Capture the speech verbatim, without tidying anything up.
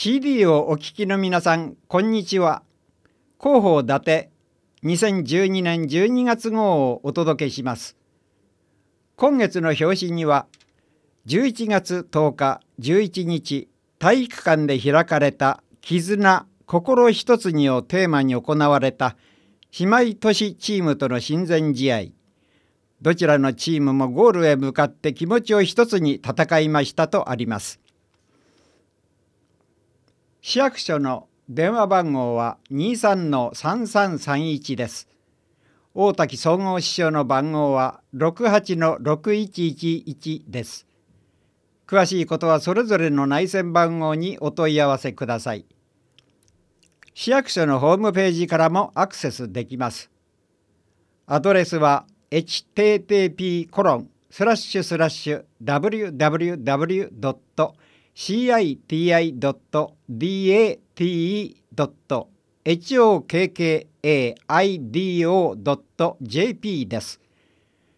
シーディー をお聞きの皆さん、こんにちは。広報伊達にせんじゅうにねんじゅうにがつ号をお届けします。今月の表紙には、じゅういちがつとおか、じゅういちにち、体育館で開かれた絆、心一つにをテーマに行われた姉妹都市チームとの親善試合。どちらのチームもゴールへ向かって気持ちを一つに戦いましたとあります。市役所の電話番号は にじゅうさんのさんさんさんいち です。大滝総合支所の番号は ろくはちのろくいちいちいち です。詳しいことはそれぞれの内線番号にお問い合わせください。市役所のホームページからもアクセスできます。アドレスは エイチティーティーピーコロンスラッシュスラッシュダブリューダブリューダブリュードットシーアイティーアイドットディーエーティードットエイチオーケーケーエーアイディーオードットジェーピー です。